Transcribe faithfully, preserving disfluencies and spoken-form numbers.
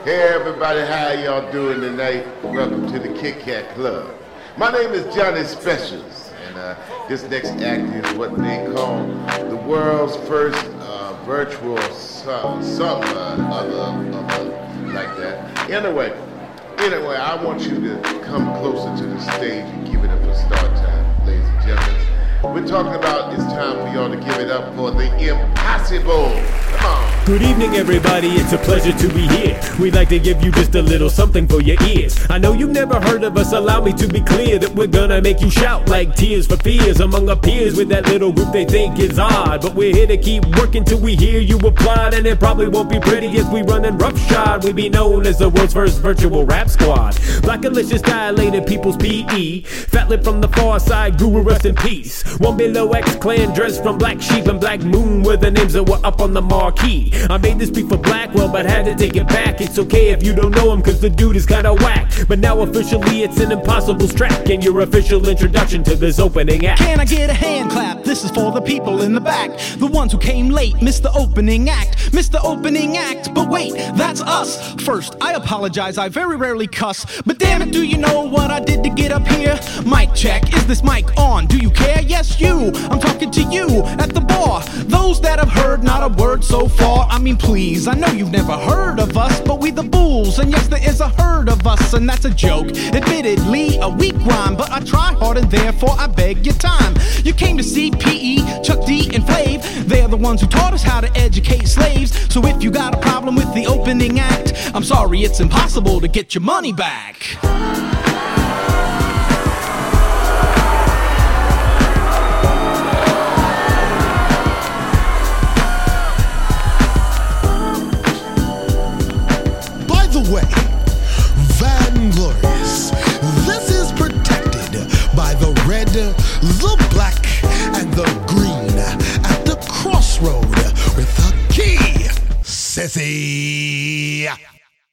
Hey everybody, how y'all doing tonight? Welcome to the Kit Kat Club. My name is Johnny Specials, and uh, this next act is what they call the world's first uh, virtual song, something uh, other, other like that. Anyway, anyway, I want you to come closer to the stage and give it up for start time, ladies and gentlemen. We're talking about it's time for y'all to give it up for the impossible. Come on. Good evening, everybody. It's a pleasure to be here. We'd like to give you just a little something for your ears. I know you've never heard of us. Allow me to be clear that we're gonna make you shout like Tears for Fears among our peers with that little group they think is odd. But we're here to keep working till we hear you applaud, and it probably won't be pretty if we running roughshod. We be known as the world's first virtual rap squad. Black delicious dilated people's P E. Fat lip from the far side, guru rest in peace. One below X clan dressed from Black Sheep and Black Moon were the names that were up on the marquee. I made this beat for Blackwell but had to take it back. It's okay if you don't know him cause the dude is kinda whack. But now officially it's an impossible track and your official introduction to this opening act. Can I get a hand clap? This is for the people in the back, the ones who came late, missed the opening act, missed the opening act. But wait, that's us. First, I apologize, I very rarely cuss, but damn it, do you know what I did to get up here? Mic check, is this mic on? Do you care? Yes, you. I'm talking to you at the bar. Those that have heard not a word so far. I mean, please, I know you've never heard of us, but we the Bulls, and yes, there is a herd of us, and that's a joke. Admittedly, a weak rhyme, but I try hard and therefore I beg your time. You came to see P E, Chuck D, and Flav. They're the ones who taught us how to educate slaves. So if you got a problem with the opening act, I'm sorry, it's impossible to get your money back. Way. Vainglorious. This is protected by the red, the black, and the green at the crossroad with the key, Sissy.